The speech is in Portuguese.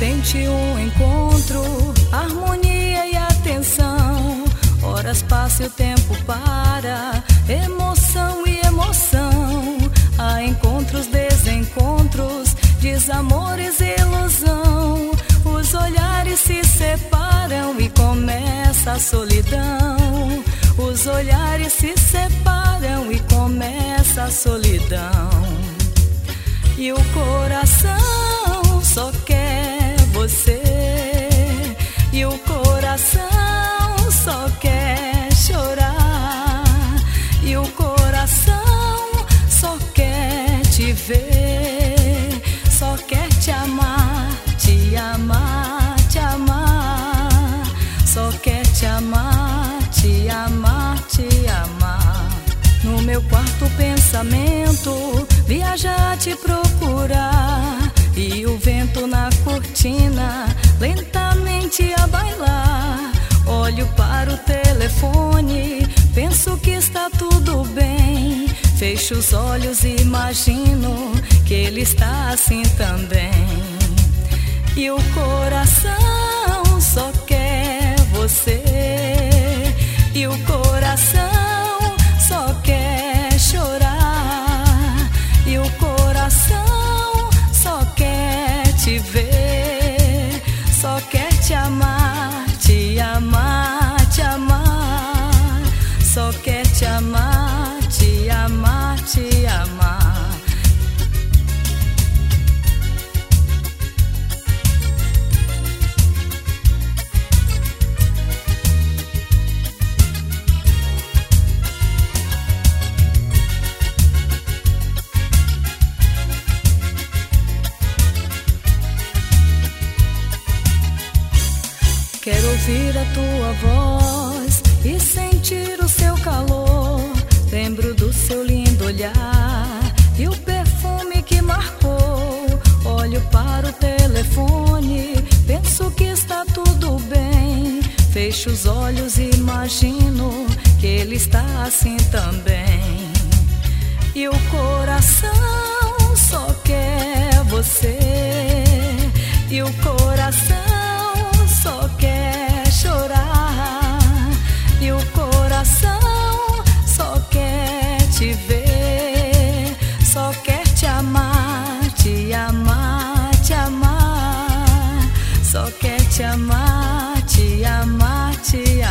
sente um encontro, harmonia e atenção. Horas passam e o tempo para, emoção e emoção. Há encontros, desencontros, desamores e ilusão. Os olhares se separam e começa a solidão. Os olhares se separam e começa a solidão. E o coração só quer você. E o coração só quer chorar. E o coração só quer te ver. Só quer te amar, te amar, te amar. Só quer te amar, te amar, te amar. No meu quarto pensamento viaja a te procurar. E o vento na cortina lentamente a bailar. Olho para o telefone, penso que está tudo bem. Fecho os olhos e imagino que ele está assim também. E o coração só quer você. E o coração só quer chorar. E o coração só quer te ver. Só quer te amar, te amar, te amar. Só quer te amar, te amar, te amar. Quero ouvir a tua voz e sentir o seu calor. Lembro do seu lindo olhar e o perfume que marcou. Olho para o telefone, penso que está tudo bem. Fecho os olhos e imagino que ele está assim também. E o coração só quer você. E o coração só quer chorar. E o coração só quer te ver. Só quer te amar, te amar, te amar. Só quer te amar, te amar, te amar.